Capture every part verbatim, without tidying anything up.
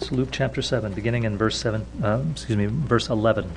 to Luke chapter seven, beginning in verse seven. Uh, excuse me, verse eleven.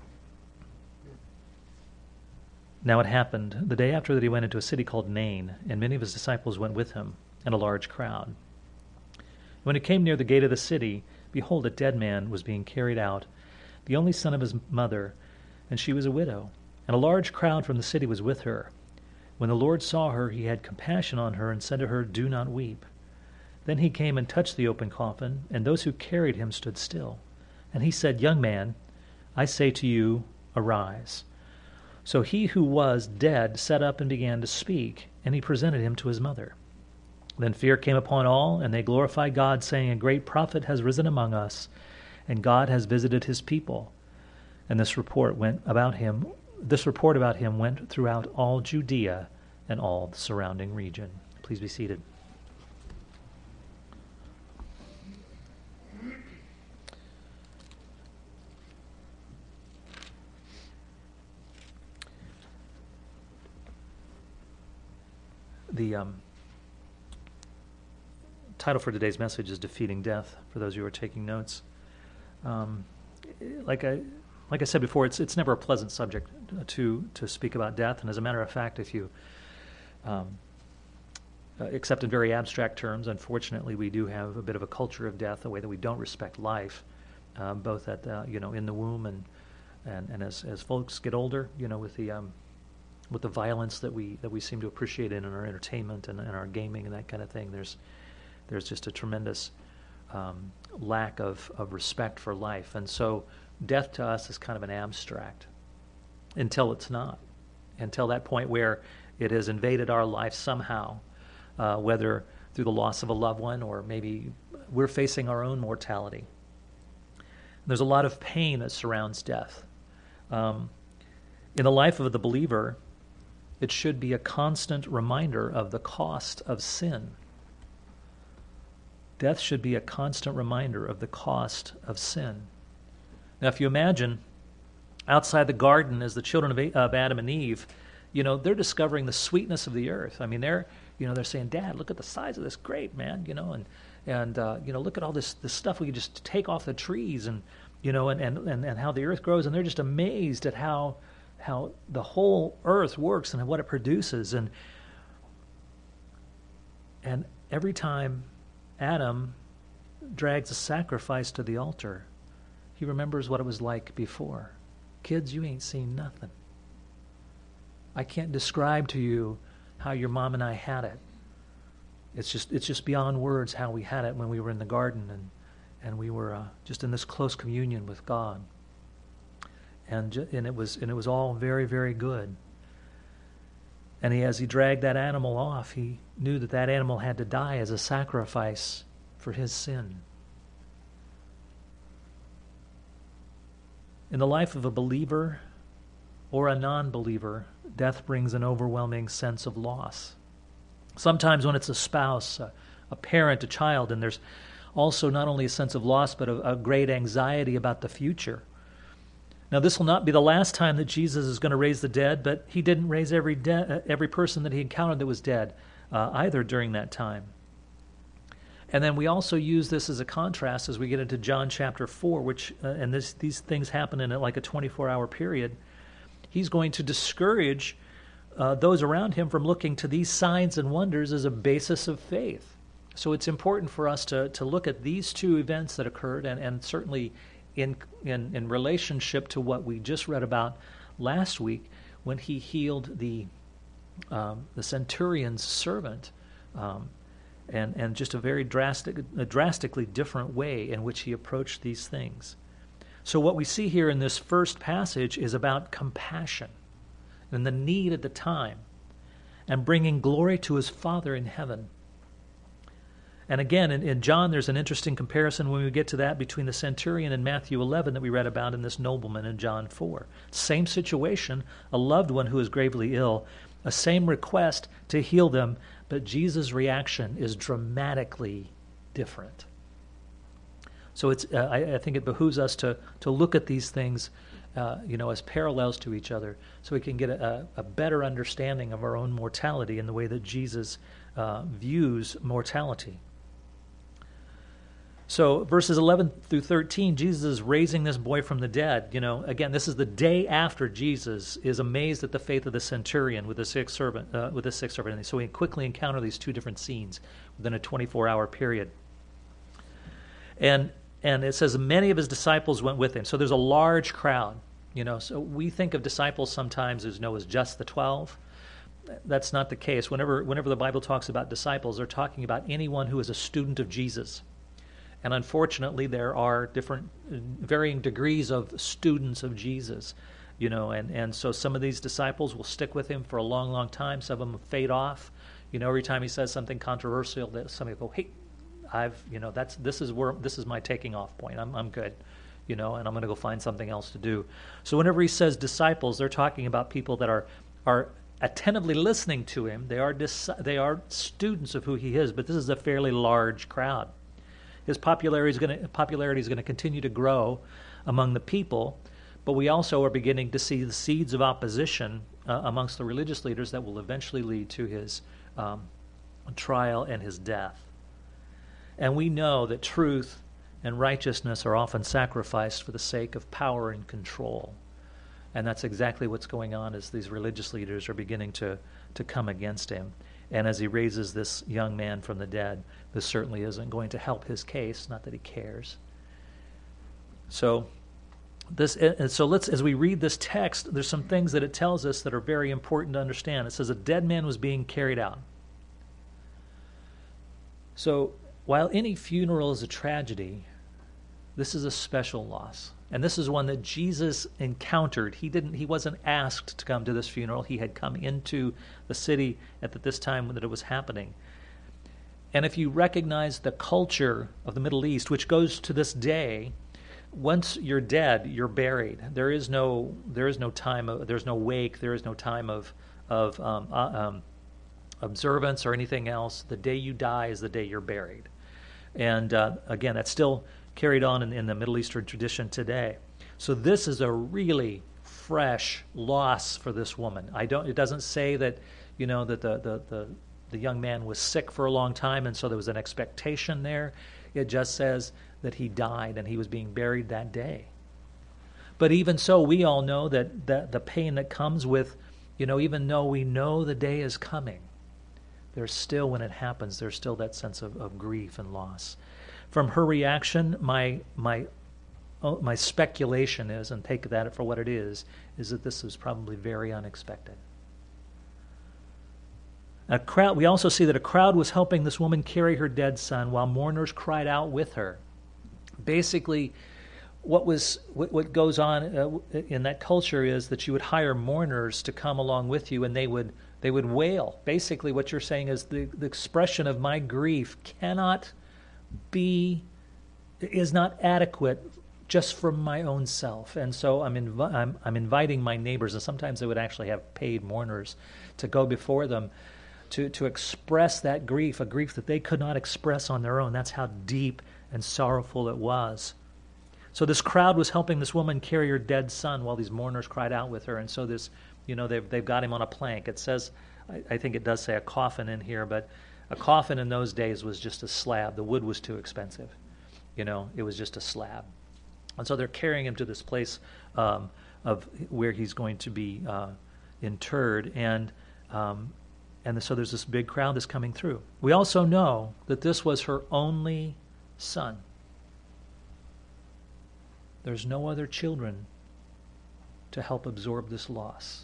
Now it happened the day after that he went into a city called Nain, and many of his disciples went with him, and a large crowd. When he came near the gate of the city, behold, a dead man was being carried out, the only son of his mother, and she was a widow, and a large crowd from the city was with her. When the Lord saw her, he had compassion on her, and said to her, Do not weep. Then he came and touched the open coffin, and those who carried him stood still. And he said, Young man, I say to you, arise. So he who was dead sat up and began to speak, and he presented him to his mother. Then fear came upon all, and they glorified God, saying, A great prophet has risen among us, and God has visited his people. And this report went about him. This report about him went throughout all Judea and all the surrounding region. Please be seated. The um, title for today's message is Defeating Death, for those who are taking notes. Um, like I like I said before, it's it's never a pleasant subject to to speak about death, and as a matter of fact, if you um, uh, accept in very abstract terms, unfortunately, we do have a bit of a culture of death, a way that we don't respect life, uh, both at uh, you know in the womb and and, and as as folks get older, you know, with the um, with the violence that we that we seem to appreciate in our entertainment and, and our gaming and that kind of thing. There's there's just a tremendous um, lack of, of respect for life. And so death to us is kind of an abstract until it's not, until that point where it has invaded our life somehow, uh, whether through the loss of a loved one or maybe we're facing our own mortality. There's a lot of pain that surrounds death. Um, in the life of the believer, it should be a constant reminder of the cost of sin. Death should be a constant reminder of the cost of sin. Now, if you imagine outside the garden as the children of, of Adam and Eve, you know, they're discovering the sweetness of the earth. I mean, they're, you know, they're saying, Dad, look at the size of this grape, man, you know, and, and uh, you know, look at all this, this stuff we can just take off the trees and, you know, and, and, and, and how the earth grows. And they're just amazed at how how the whole earth works and what it produces. And and every time Adam drags a sacrifice to the altar, he remembers what it was like before. Kids, you ain't seen nothing. I can't describe to you how your mom and I had it. It's just it's just beyond words how we had it when we were in the garden and, and we were uh, just in this close communion with God. And and it was and it was all very, very good. And he, as he dragged that animal off, he knew that that animal had to die as a sacrifice for his sin. In the life of a believer or a non-believer, death brings an overwhelming sense of loss. Sometimes when it's a spouse, a, a parent, a child, and there's also not only a sense of loss, but a, a great anxiety about the future. Now, this will not be the last time that Jesus is going to raise the dead, but he didn't raise every de- every person that he encountered that was dead uh, either during that time. And then we also use this as a contrast as we get into John chapter four, which, uh, and this, these things happen in like a twenty-four hour period. He's going to discourage uh, those around him from looking to these signs and wonders as a basis of faith. So it's important for us to, to look at these two events that occurred, and, and certainly In, in in relationship to what we just read about last week when he healed the um, the centurion's servant, um, and and just a very drastic, a drastically different way in which he approached these things. So what we see here in this first passage is about compassion and the need at the time, and bringing glory to his Father in heaven. And again, in, in John, there's an interesting comparison when we get to that between the centurion in Matthew eleven that we read about and this nobleman in John four. Same situation, a loved one who is gravely ill, a same request to heal them, but Jesus' reaction is dramatically different. So it's uh, I, I think it behooves us to to look at these things, uh, you know, as parallels to each other, so we can get a, a better understanding of our own mortality in the way that Jesus uh, views mortality. So verses eleven through thirteen, Jesus is raising this boy from the dead. You know, again, this is the day after Jesus is amazed at the faith of the centurion with the sick servant. Uh, with the sick servant, and so we quickly encounter these two different scenes within a twenty-four hour period. And and it says many of his disciples went with him. So there's a large crowd. You know, so we think of disciples sometimes as no as just the twelve. That's not the case. Whenever whenever the Bible talks about disciples, they're talking about anyone who is a student of Jesus. And unfortunately, there are different, varying degrees of students of Jesus, you know, and, and so some of these disciples will stick with him for a long, long time. Some of them fade off. You know, every time he says something controversial, that somebody will go, hey, I've, you know, that's this is where this is my taking off point. I'm I'm good, you know, and I'm going to go find something else to do. So whenever he says disciples, they're talking about people that are are attentively listening to him. They are dis- they are students of who he is, but this is a fairly large crowd. His popularity is going to popularity is going to continue to grow among the people, but we also are beginning to see the seeds of opposition uh, amongst the religious leaders that will eventually lead to his um, trial and his death. And we know that truth and righteousness are often sacrificed for the sake of power and control. And that's exactly what's going on as these religious leaders are beginning to, to come against him. And as he raises this young man from the dead, this certainly isn't going to help his case, not that he cares. So this and so let's as we read this text, there's some things that it tells us that are very important to understand. It says a dead man was being carried out. So while any funeral is a tragedy, this is a special loss. And this is one that Jesus encountered. He didn't. He wasn't asked to come to this funeral. He had come into the city at this time that it was happening. And if you recognize the culture of the Middle East, which goes to this day, once you're dead, you're buried. There is no. There is no time. Of, there's no wake. There is no time of of um, uh, um, observance or anything else. The day you die is the day you're buried. And uh, again, that's still carried on in, in the Middle Eastern tradition today. So this is a really fresh loss for this woman. I don't. It doesn't say that, you know, that the the the, the young man was sick for a long time, and so there was an expectation there. It just says that he died and he was being buried that day. But even so, we all know that that the pain that comes with, you know, even though we know the day is coming, there's still, when it happens, there's still that sense of, of grief and loss. From her reaction, my my oh, my speculation is, and take that for what it is, is that this was probably very unexpected. A crowd. We also see that a crowd was helping this woman carry her dead son while mourners cried out with her. Basically, what was what, what goes on uh, in that culture is that you would hire mourners to come along with you, and they would they would wail. Basically, what you're saying is the, the expression of my grief cannot be is not adequate just for my own self, and so I'm, invi- I'm I'm inviting my neighbors, and sometimes they would actually have paid mourners to go before them to to express that grief, a grief that they could not express on their own. That's how deep and sorrowful it was. So this crowd was helping this woman carry her dead son while these mourners cried out with her, and so this, you know, they've they've got him on a plank. It says, I, I think it does say a coffin in here, but a coffin in those days was just a slab. The wood was too expensive. You know, it was just a slab. And so they're carrying him to this place um, of where he's going to be uh, interred. And um, and so there's this big crowd that's coming through. We also know that this was her only son. There's no other children to help absorb this loss.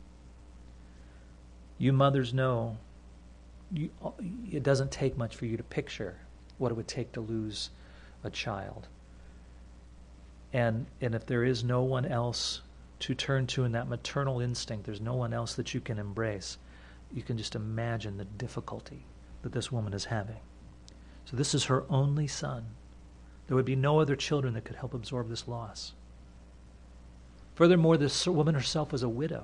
You mothers know You, it doesn't take much for you to picture what it would take to lose a child. And and if there is no one else to turn to in that maternal instinct, there's no one else that you can embrace, you can just imagine the difficulty that this woman is having. So this is her only son. There would be no other children that could help absorb this loss. Furthermore, this woman herself was a widow.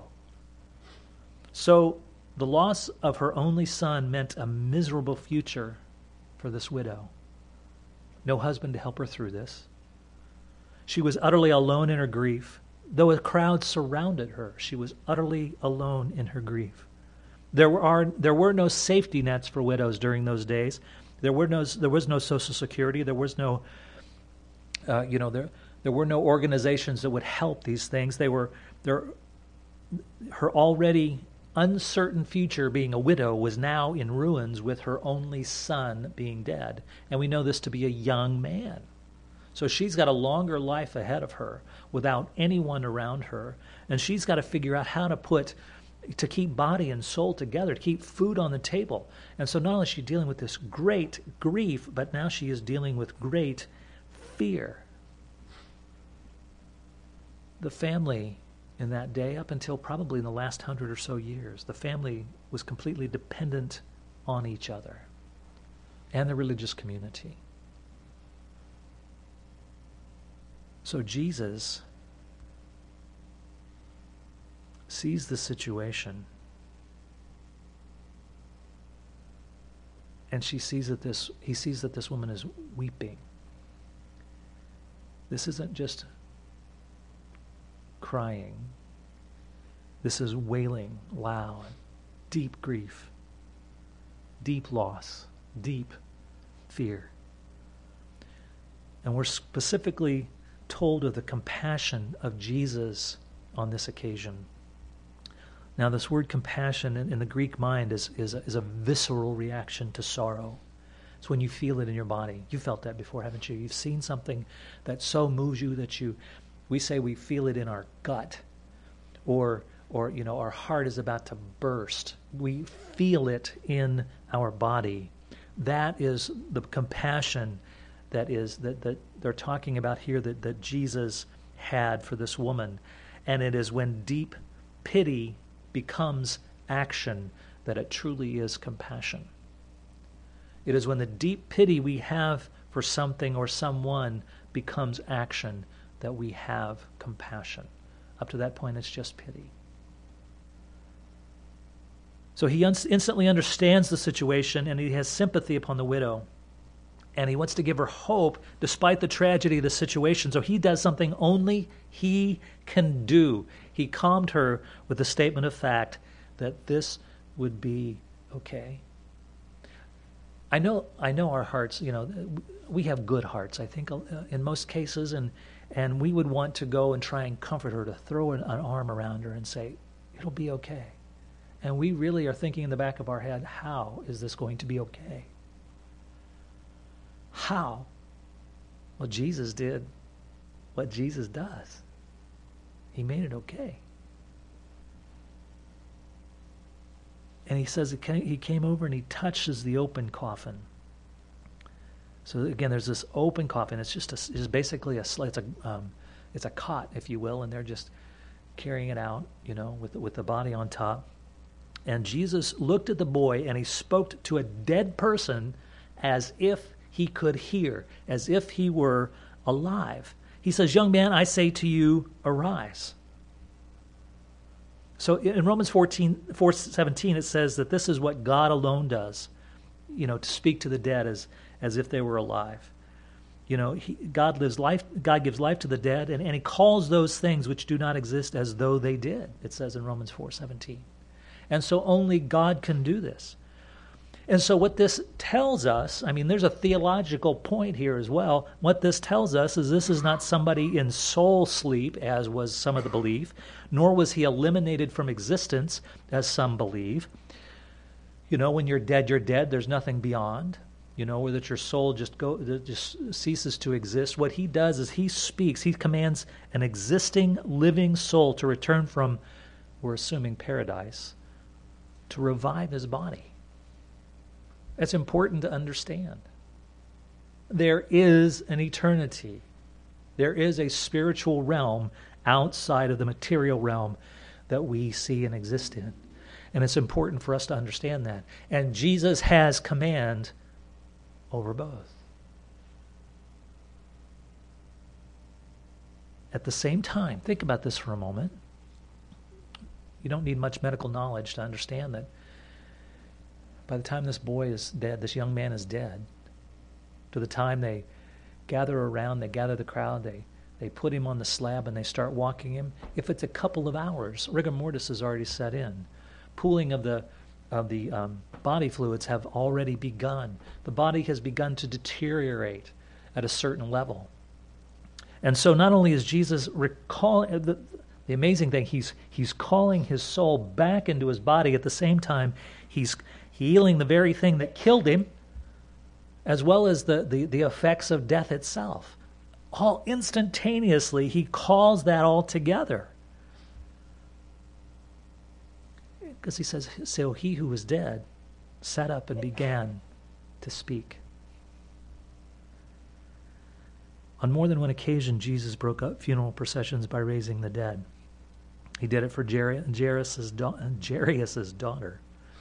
So the loss of her only son meant a miserable future for this widow. No husband to help her through this. She was utterly alone in her grief. Though a crowd surrounded her, she was utterly alone in her grief. There were, are, there were no safety nets for widows during those days. There were no, there was no Social Security. There was no, uh, you know, there there were no organizations that would help these things. They were, there, her already uncertain future being a widow was now in ruins with her only son being dead. And we know this to be a young man. So she's got a longer life ahead of her without anyone around her. And she's got to figure out how to put, to keep body and soul together, to keep food on the table. And so not only is she dealing with this great grief, but now she is dealing with great fear. The family in that day, up until probably in the last hundred or so years, the family was completely dependent on each other and the religious community. So Jesus sees the situation, and she sees that this he sees that this woman is weeping. This isn't just crying. This is wailing loud, deep grief, deep loss, deep fear. And we're specifically told of the compassion of Jesus on this occasion. Now, this word compassion in, in the Greek mind is, is, a, is a visceral reaction to sorrow. It's when you feel it in your body. You felt that before, haven't you? You've seen something that so moves you that you, we say we feel it in our gut, or, or you know, our heart is about to burst. We feel it in our body. That is the compassion that is that, that they're talking about here that, that Jesus had for this woman. And it is when deep pity becomes action that it truly is compassion. It is when the deep pity we have for something or someone becomes action that we have compassion. Up to that point, it's just pity. So he un- instantly understands the situation, and he has sympathy upon the widow. And he wants to give her hope despite the tragedy of the situation. So he does something only he can do. He calmed her with the statement of fact that this would be okay. I know I know our hearts, you know, we have good hearts, I think, uh, in most cases, and and we would want to go and try and comfort her, to throw an, an arm around her and say, it'll be okay. And we really are thinking in the back of our head, how is this going to be okay? How? Well, Jesus did what Jesus does. He made it okay. And he says he came over and he touches the open coffin. So again, there's this open coffin. It's just a, it's basically a it's a um, it's a cot, if you will, and they're just carrying it out, you know, with with the body on top. And Jesus looked at the boy and he spoke to a dead person as if he could hear, as if he were alive. He says, "Young man, I say to you, arise." So in Romans fourteen, four seventeen, it says that this is what God alone does, you know, to speak to the dead as, as if they were alive. You know, he, God lives life. God gives life to the dead, and, and he calls those things which do not exist as though they did, it says in Romans four seventeen. And so only God can do this. And so what this tells us, I mean, there's a theological point here as well. What this tells us is this is not somebody in soul sleep, as was some of the belief, nor was he eliminated from existence, as some believe. You know, when you're dead, you're dead. There's nothing beyond. You know, or that your soul just go just ceases to exist. What he does is he speaks. He commands an existing, living soul to return from, we're assuming, paradise, to revive his body. That's important to understand. There is an eternity. There is a spiritual realm outside of the material realm that we see and exist in. And it's important for us to understand that. And Jesus has command over both. At the same time, think about this for a moment. You don't need much medical knowledge to understand that by the time this boy is dead, this young man is dead, to the time they gather around, they gather the crowd, they, they put him on the slab and they start walking him, if it's a couple of hours, rigor mortis has already set in. Pooling of the of the um, body fluids have already begun. The body has begun to deteriorate at a certain level. And so not only is Jesus recalling, the, the amazing thing, he's, he's calling his soul back into his body. At the same time, he's healing the very thing that killed him, as well as the, the, the effects of death itself. All instantaneously, he calls that all together. Because he says, so he who was dead sat up and began to speak. On more than one occasion, Jesus broke up funeral processions by raising the dead. He did it for Jairus' Jairus' daughter.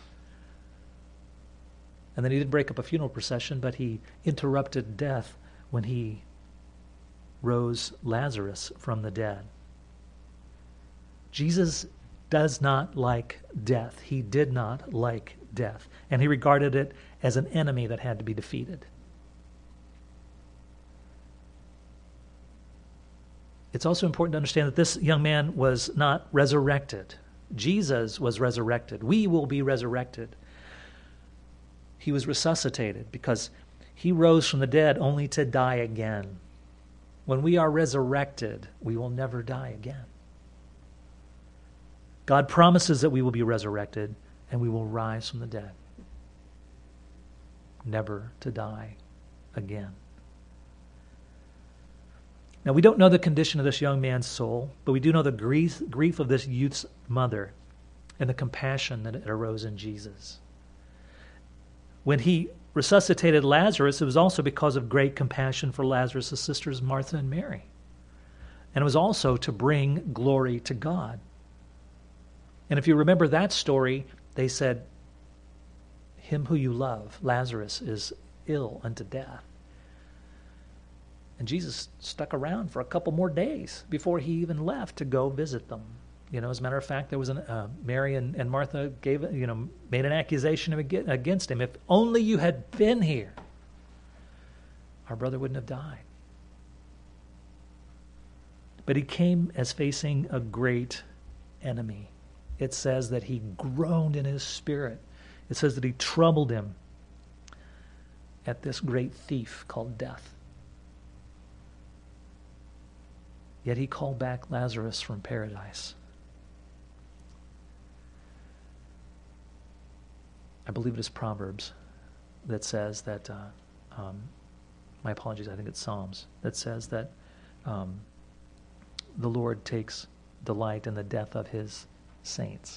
And then he didn't break up a funeral procession, but he interrupted death when he rose Lazarus from the dead. Jesus does not like death. He did not like death. And he regarded it as an enemy that had to be defeated. It's also important to understand that this young man was not resurrected. Jesus was resurrected. We will be resurrected. He was resuscitated because he rose from the dead only to die again. When we are resurrected, we will never die again. God promises that we will be resurrected and we will rise from the dead, never to die again. Now, we don't know the condition of this young man's soul, but we do know the grief, grief of this youth's mother and the compassion that arose in Jesus. When he resuscitated Lazarus, it was also because of great compassion for Lazarus' sisters, Martha and Mary. And it was also to bring glory to God. And if you remember that story, they said, him who you love, Lazarus, is ill unto death. And Jesus stuck around for a couple more days before he even left to go visit them. You know, as a matter of fact, there was an uh, Mary and, and Martha gave, you know, made an accusation against him. If only you had been here, our brother wouldn't have died. But he came as facing a great enemy. It says that he groaned in his spirit. It says that he troubled him at this great thief called death. Yet he called back Lazarus from paradise. I believe it is Proverbs that says that, uh, um, my apologies, I think it's Psalms, that says that um, the Lord takes delight in the death of his saints.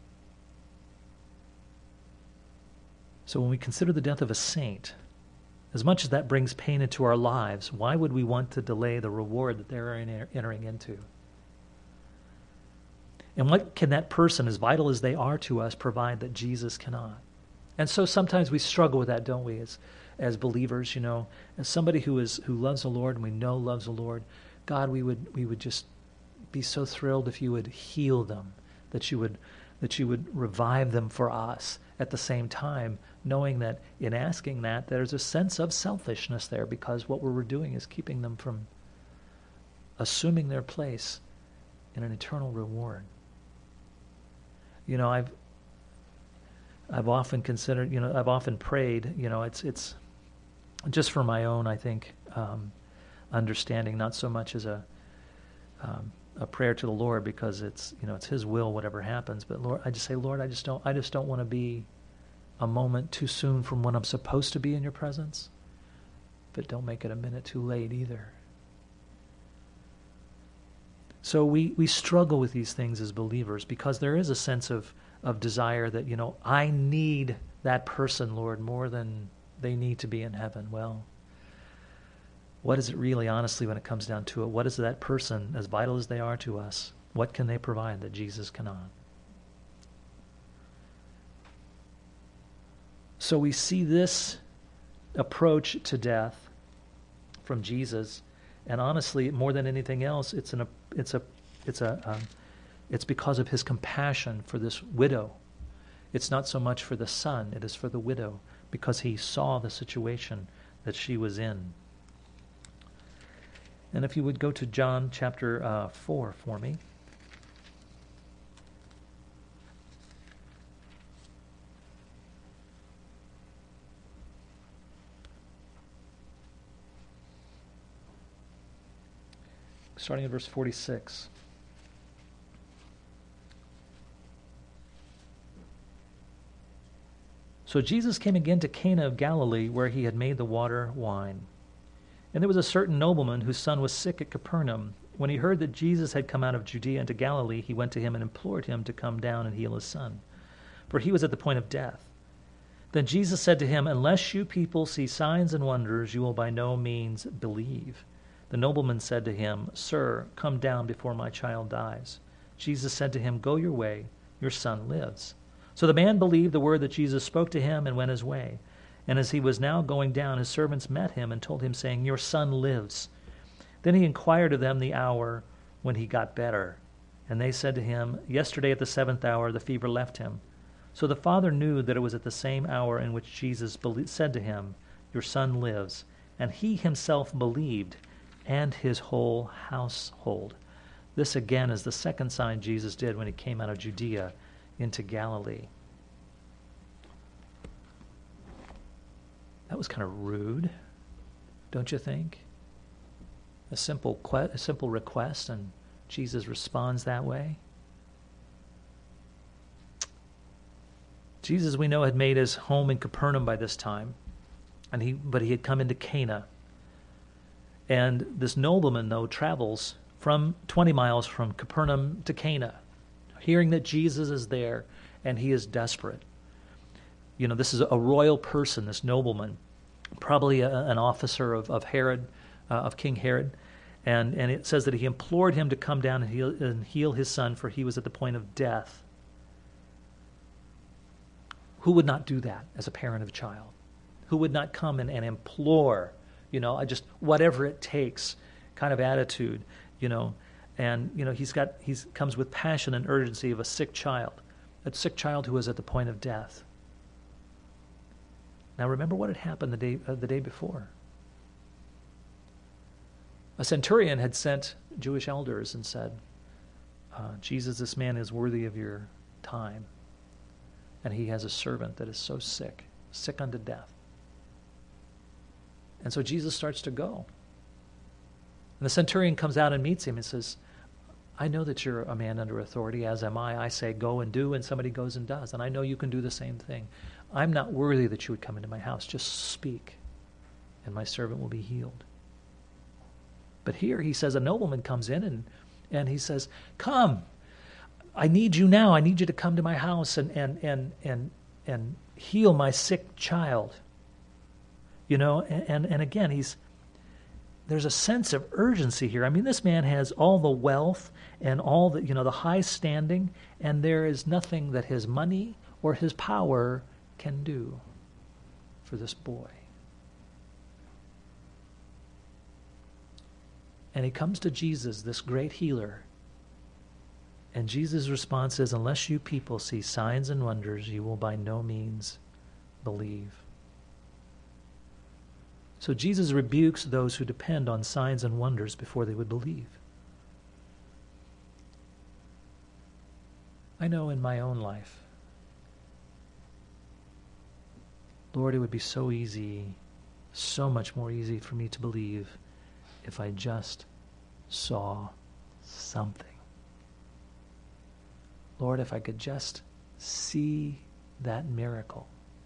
So when we consider the death of a saint, as much as that brings pain into our lives, why would we want to delay the reward that they're entering into? And what can that person, as vital as they are to us, provide that Jesus cannot? And so sometimes we struggle with that, don't we, as as believers, you know, as somebody who is who loves the Lord and we know loves the Lord, God, we would we would just be so thrilled if you would heal them, that you would that you would revive them for us. At the same time, knowing that in asking that, there's a sense of selfishness there, because what we're doing is keeping them from assuming their place in an eternal reward. You know, I've I've often considered, you know, I've often prayed, you know, it's it's just for my own, I think, um, understanding, not so much as a um, a prayer to the Lord, because it's, you know, it's His will, whatever happens. But Lord, I just say, Lord, I just don't, I just don't want to be a moment too soon from when I'm supposed to be in your presence, but don't make it a minute too late either. So we, we struggle with these things as believers, because there is a sense of, of desire that, you know, I need that person, Lord, more than they need to be in heaven. Well, what is it really, honestly, when it comes down to it? What is that person, as vital as they are to us, what can they provide that Jesus cannot? So we see this approach to death from Jesus, and honestly, more than anything else, it's an it's a it's a um, it's because of his compassion for this widow. It's not so much for the son; it is for the widow, because he saw the situation that she was in. And if you would go to John chapter uh, four for me. starting at verse forty-six. So Jesus came again to Cana of Galilee, where he had made the water wine. And there was a certain nobleman whose son was sick at Capernaum. When he heard that Jesus had come out of Judea into Galilee, he went to him and implored him to come down and heal his son, for he was at the point of death. Then Jesus said to him, "Unless you people see signs and wonders, you will by no means believe." The nobleman said to him, "Sir, come down before my child dies." Jesus said to him, "Go your way, your son lives." So the man believed the word that Jesus spoke to him and went his way. And as he was now going down, his servants met him and told him, saying, "Your son lives." Then he inquired of them the hour when he got better. And they said to him, "Yesterday at the seventh hour the fever left him." So the father knew that it was at the same hour in which Jesus said to him, "Your son lives." And he himself believed, and his whole household. This again is the second sign Jesus did when he came out of Judea into Galilee. That was kind of rude, don't you think? A simple que- a simple request, and Jesus responds that way. Jesus, we know, had made his home in Capernaum by this time, and he but he had come into Cana. And this nobleman, though, travels from twenty miles from Capernaum to Cana, hearing that Jesus is there, and he is desperate. You know, this is a royal person, this nobleman, probably a, an officer of, of Herod, uh, of King Herod. And, and it says that he implored him to come down and heal, and heal his son, for he was at the point of death. Who would not do that as a parent of a child? Who would not come and, and implore, you know, just whatever it takes kind of attitude, you know? And, you know, he's got, he's comes with passion and urgency of a sick child, a sick child who is at the point of death. Now remember what had happened the day, uh, the day before. A centurion had sent Jewish elders and said, uh, Jesus, this man is worthy of your time. And he has a servant that is so sick, sick unto death. And so Jesus starts to go. And the centurion comes out and meets him and says, I know that you're a man under authority, as am I. I say go and do, and somebody goes and does. And I know you can do the same thing. I'm not worthy that you would come into my house. Just speak, and my servant will be healed. But here he says a nobleman comes in and, and he says, come, I need you now. I need you to come to my house and and and and, and heal my sick child. You know, and, and, and again, he's there's a sense of urgency here. I mean, this man has all the wealth and all the, you know, the high standing, and there is nothing that his money or his power can do for this boy. And he comes to Jesus, this great healer, and Jesus' response is, unless you people see signs and wonders, you will by no means believe. So Jesus rebukes those who depend on signs and wonders before they would believe. I know in my own life, Lord, it would be so easy, so much more easy for me to believe if I just saw something. Lord, if I could just see that miracle,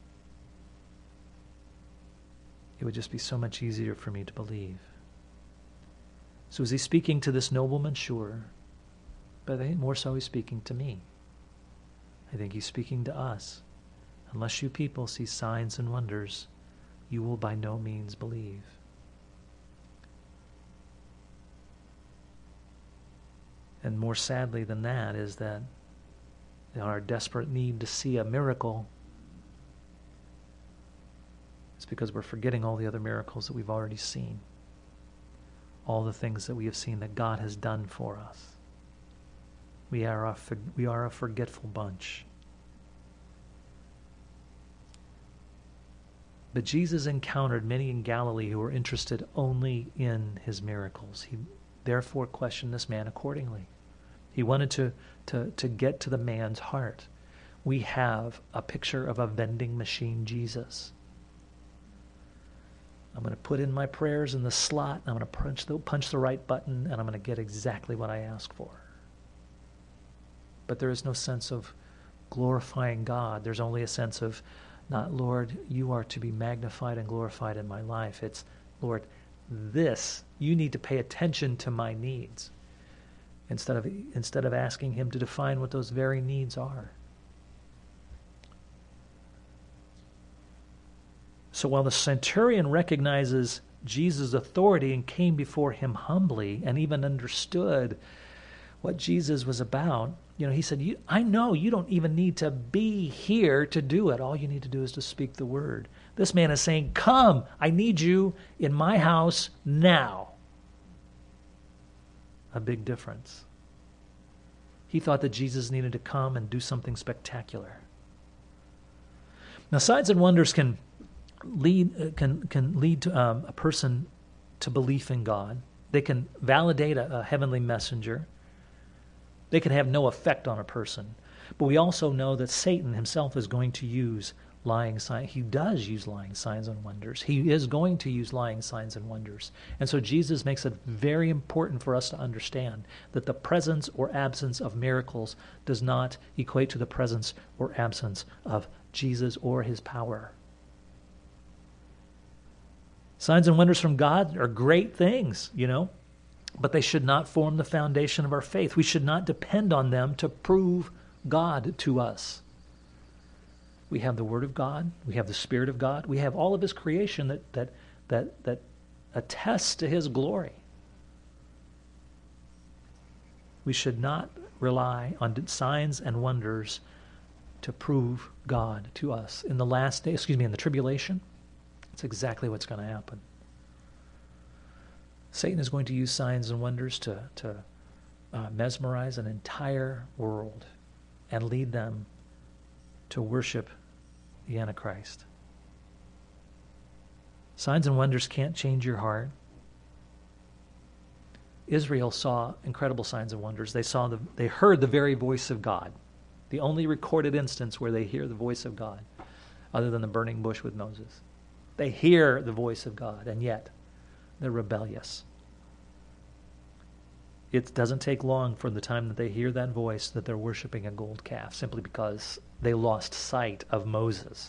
it would just be so much easier for me to believe. So is he speaking to this nobleman? Sure. But I think more so he's speaking to me. I think he's speaking to us. Unless you people see signs and wonders, you will by no means believe. And more sadly than that is that in our desperate need to see a miracle, it's because we're forgetting all the other miracles that we've already seen. All the things that we have seen that God has done for us. We are a, we are a forgetful bunch. But Jesus encountered many in Galilee who were interested only in his miracles. He therefore questioned this man accordingly. He wanted to, to, to get to the man's heart. We have a picture of a vending machine Jesus. I'm going to put in my prayers in the slot, and I'm going to punch the, punch the right button, and I'm going to get exactly what I ask for. But there is no sense of glorifying God. There's only a sense of, not, Lord, you are to be magnified and glorified in my life. It's, Lord, this, you need to pay attention to my needs, instead of instead of asking him to define what those very needs are. So while the centurion recognizes Jesus' authority and came before him humbly and even understood what Jesus was about, you know, he said, you, I know you don't even need to be here to do it. All you need to do is to speak the word. This man is saying, come, I need you in my house now. A big difference. He thought that Jesus needed to come and do something spectacular. Now, signs and wonders can lead can can lead to, um, a person to belief in God. They can validate a, a heavenly messenger. They can have no effect on a person. But we also know that Satan himself is going to use lying signs. He does use lying signs and wonders. He is going to use lying signs and wonders. And so Jesus makes it very important for us to understand that the presence or absence of miracles does not equate to the presence or absence of Jesus or his power. Signs and wonders from God are great things, you know, but they should not form the foundation of our faith. We should not depend on them to prove God to us. We have the Word of God. We have the Spirit of God. We have all of his creation that that that that attests to his glory. We should not rely on signs and wonders to prove God to us. In the last day, excuse me, in the tribulation, that's exactly what's going to happen. Satan is going to use signs and wonders to, to uh, mesmerize an entire world and lead them to worship the Antichrist. Signs and wonders can't change your heart. Israel saw incredible signs and wonders. They saw the, they heard the very voice of God. The only recorded instance where they hear the voice of God, other than the burning bush with Moses. They hear the voice of God, and yet they're rebellious. It doesn't take long from the time that they hear that voice that they're worshiping a gold calf, simply because they lost sight of Moses.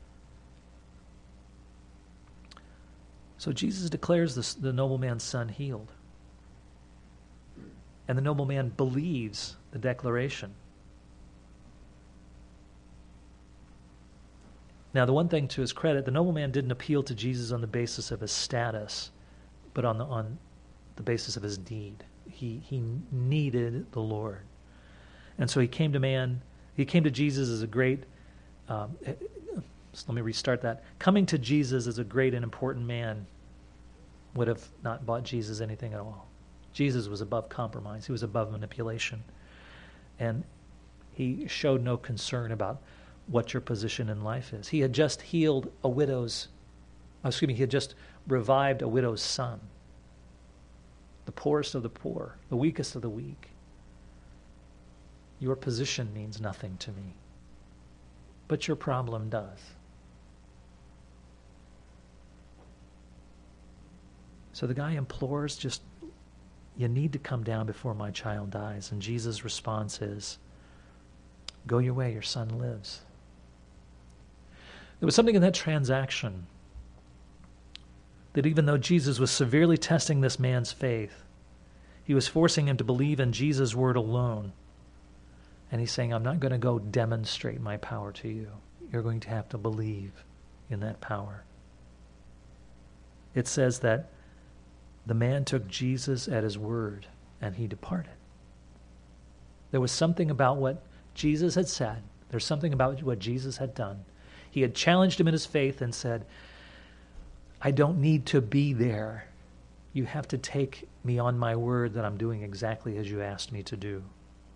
So Jesus declares this, the nobleman's son healed. And the nobleman believes the declaration. Now, the one thing to his credit, the nobleman didn't appeal to Jesus on the basis of his status, but on the on the basis of his need. He he needed the Lord, and so he came to man. He came to Jesus as a great. Um, let me restart that. Coming to Jesus as a great and important man would have not bought Jesus anything at all. Jesus was above compromise. He was above manipulation, and he showed no concern about what your position in life is. He had just healed a widow's, excuse me, he had just revived a widow's son, the poorest of the poor, the weakest of the weak. Your position means nothing to me, but your problem does. So the guy implores, just, you need to come down before my child dies. And Jesus' response is, go your way, your son lives. There was something in that transaction that even though Jesus was severely testing this man's faith, he was forcing him to believe in Jesus' word alone. And he's saying, I'm not going to go demonstrate my power to you. You're going to have to believe in that power. It says that the man took Jesus at his word and he departed. There was something about what Jesus had said. There's something about what Jesus had done. He had challenged him in his faith and said, I don't need to be there. You have to take me on my word that I'm doing exactly as you asked me to do.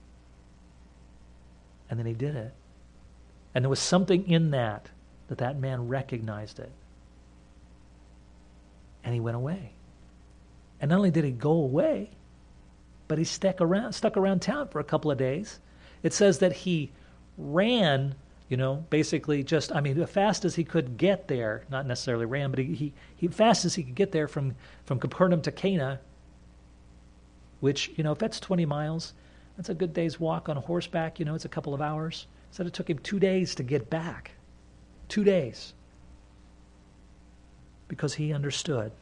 And then he did it. And there was something in that, that that man recognized it. And he went away. And not only did he go away, but he stuck around, stuck around town for a couple of days. It says that he ran You know, basically just, I mean, as fast as he could get there, not necessarily ran, but he, he, he fast as he could get there from, from Capernaum to Cana, which, you know, if that's twenty miles, that's a good day's walk on horseback. You know, it's a couple of hours. So it took him two days to get back. Two days. Because he understood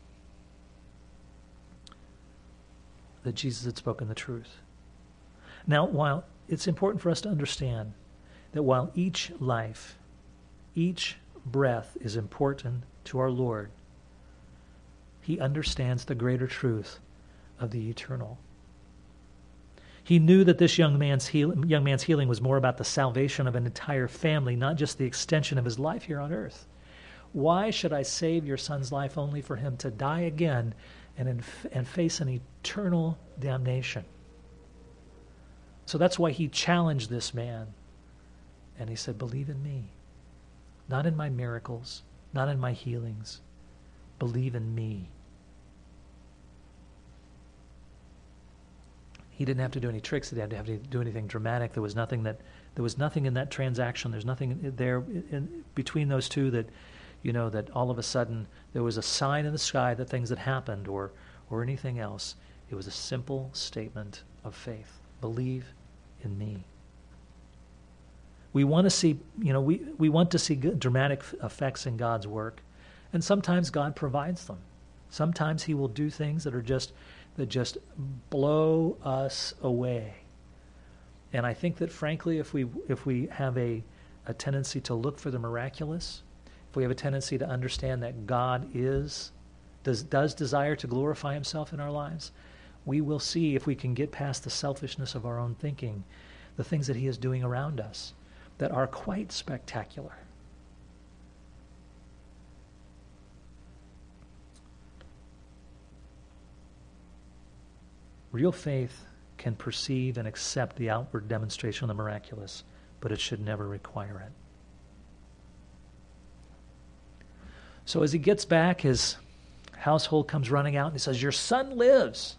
that Jesus had spoken the truth. Now, while it's important for us to understand that while each life, each breath is important to our Lord, he understands the greater truth of the eternal. He knew that this young man's, heal, young man's healing was more about the salvation of an entire family, not just the extension of his life here on earth. Why should I save your son's life only for him to die again and, inf- and face an eternal damnation? So that's why he challenged this man. And he said, believe in me. Not in my miracles, not in my healings. Believe in me. He didn't have to do any tricks. He didn't have to do anything dramatic. There was nothing that there was nothing in that transaction. There's nothing there in, in between those two that, you know, that all of a sudden there was a sign in the sky that things had happened or or anything else. It was a simple statement of faith. Believe in me. We want to see, you know, we, we want to see good, dramatic effects in God's work, and sometimes God provides them. Sometimes he will do things that are just that just blow us away. And I think that, frankly, if we if we have a, a tendency to look for the miraculous, if we have a tendency to understand that God is does does desire to glorify himself in our lives, we will see, if we can get past the selfishness of our own thinking, the things that he is doing around us that are quite spectacular. Real faith can perceive and accept the outward demonstration of the miraculous, but it should never require it. So as he gets back, his household comes running out and he says, your son lives.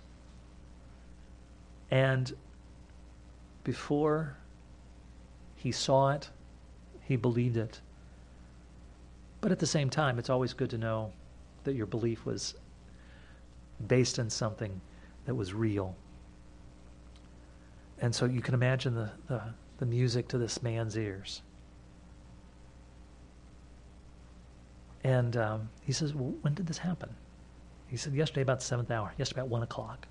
And before he saw it, he believed it. But at the same time, it's always good to know that your belief was based on something that was real. And so you can imagine the, the, the music to this man's ears. And um, he says, well, when did this happen? He said, yesterday about the seventh hour, yesterday about one o'clock.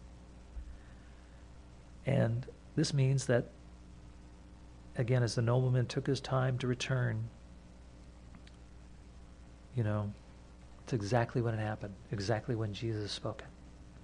And this means that, again, as the nobleman took his time to return, you know, it's exactly when it happened, exactly when Jesus spoke it.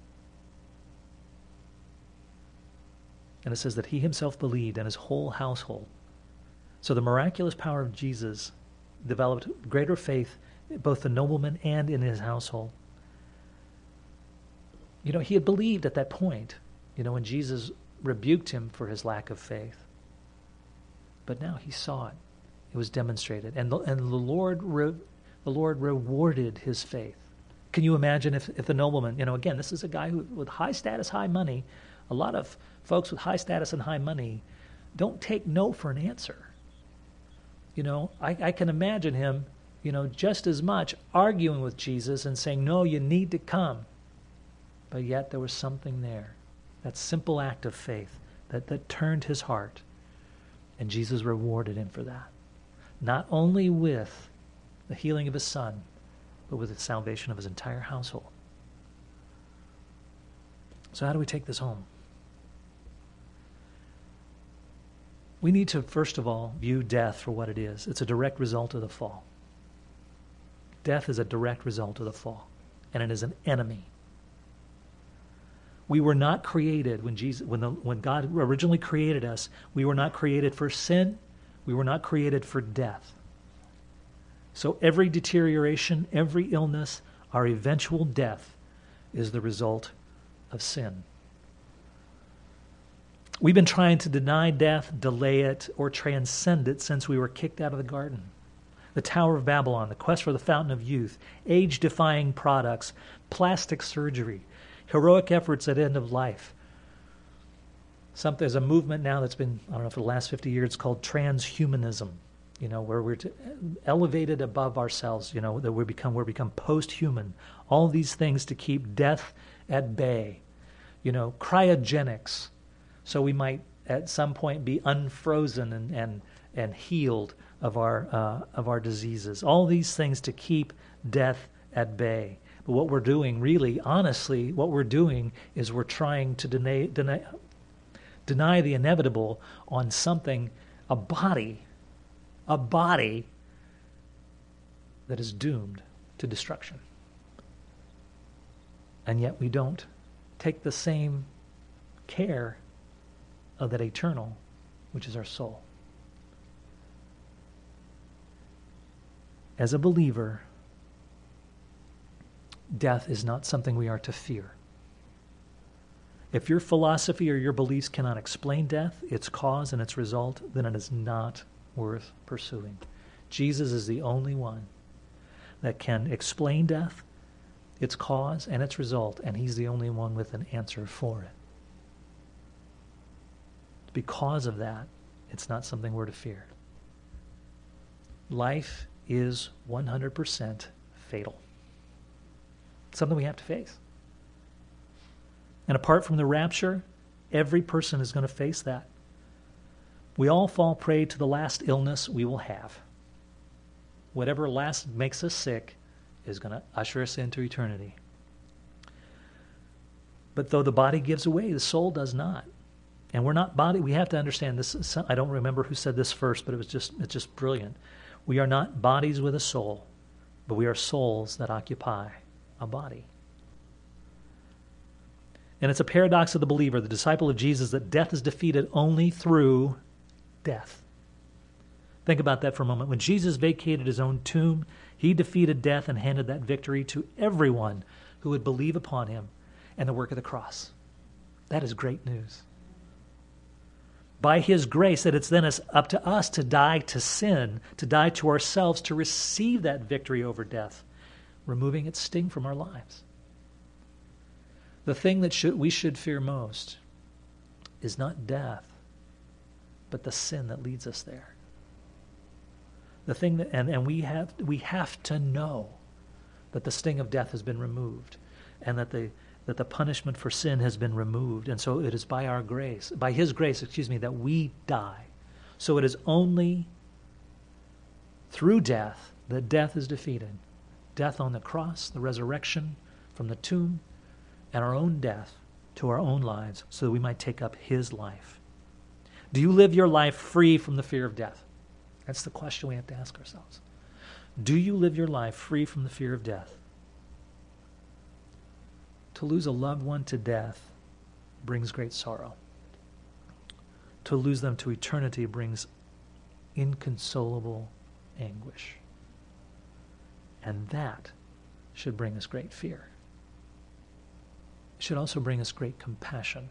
And it says that he himself believed and his whole household. So the miraculous power of Jesus developed greater faith, both the nobleman and in his household. You know, he had believed at that point, you know, when Jesus rebuked him for his lack of faith. But now he saw it. It was demonstrated. And the, and the Lord re, the Lord rewarded his faith. Can you imagine if, if the nobleman, you know, again, this is a guy who, with high status, high money. A lot of folks with high status and high money don't take no for an answer. You know, I, I can imagine him, you know, just as much arguing with Jesus and saying, no, you need to come. But yet there was something there, that simple act of faith that, that turned his heart. And Jesus rewarded him for that. Not only with the healing of his son, but with the salvation of his entire household. So how do we take this home? We need to, first of all, view death for what it is. It's a direct result of the fall. Death is a direct result of the fall, and it is an enemy. We were not created when Jesus, when the, when God originally created us. We were not created for sin. We were not created for death. So every deterioration, every illness, our eventual death is the result of sin. We've been trying to deny death, delay it, or transcend it since we were kicked out of the garden. The Tower of Babylon, the quest for the fountain of youth, age-defying products, plastic surgery, heroic efforts at end of life. Some, there's a movement now that's been, I don't know, for the last fifty years called transhumanism, you know, where we're to, elevated above ourselves, you know, that we become, we become post-human. All these things to keep death at bay, you know, cryogenics, so we might at some point be unfrozen and and, and healed of our uh, of our diseases. All these things to keep death at bay. But what we're doing, really, honestly, what we're doing is we're trying to deny, deny, deny the inevitable on something, a body, a body that is doomed to destruction. And yet we don't take the same care of that eternal, which is our soul. As a believer, death is not something we are to fear. If your philosophy or your beliefs cannot explain death, its cause and its result, then it is not worth pursuing. Jesus is the only one that can explain death, its cause, and its result, and he's the only one with an answer for it. Because of that, it's not something we're to fear. Life is one hundred percent fatal. It's something we have to face. And apart from the rapture, every person is going to face that. We all fall prey to the last illness we will have. Whatever last makes us sick is going to usher us into eternity. But though the body gives away, the soul does not. And we're not body. We have to understand this. I don't remember who said this first, but it was just it's just brilliant. We are not bodies with a soul, but we are souls that occupy a body. And it's a paradox of the believer, the disciple of Jesus, that death is defeated only through death. Think about that for a moment. When Jesus vacated his own tomb, he defeated death and handed that victory to everyone who would believe upon him and the work of the cross. That is great news. By his grace, that it's then up to us to die to sin, to die to ourselves, to receive that victory over death, removing its sting from our lives. The thing that should, we should fear most is not death, but the sin that leads us there. The thing that, and, and we have we have to know that the sting of death has been removed, and that the that the punishment for sin has been removed. And so it is by our grace, by his grace, excuse me, that we die. So it is only through death that death is defeated. Death on the cross, the resurrection from the tomb, and our own death to our own lives so that we might take up his life. Do you live your life free from the fear of death? That's the question we have to ask ourselves. Do you live your life free from the fear of death? To lose a loved one to death brings great sorrow. To lose them to eternity brings inconsolable anguish. And that should bring us great fear. It should also bring us great compassion.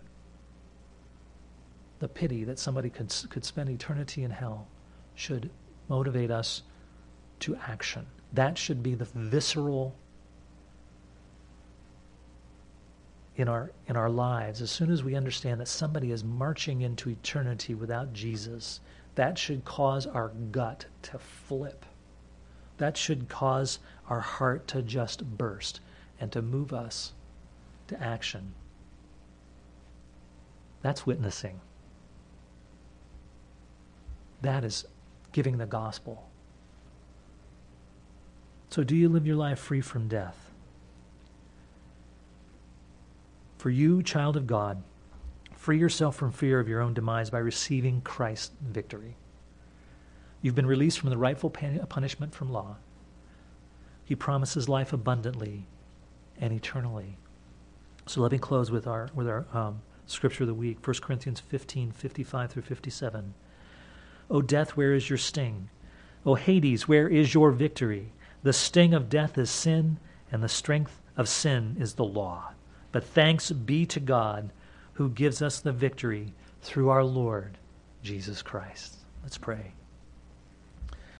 The pity that somebody could, could spend eternity in hell should motivate us to action. That should be the visceral in our in our lives. As soon as we understand that somebody is marching into eternity without Jesus, that should cause our gut to flip. That should cause our heart to just burst and to move us to action. That's witnessing. That is giving the gospel. So do you live your life free from death? For you, child of God, free yourself from fear of your own demise by receiving Christ's victory. You've been released from the rightful punishment from law. He promises life abundantly and eternally. So let me close with our with our um, scripture of the week, First Corinthians fifteen, fifty-five through fifty-seven. O death, where is your sting? O Hades, where is your victory? The sting of death is sin, and the strength of sin is the law. But thanks be to God who gives us the victory through our Lord Jesus Christ. Let's pray.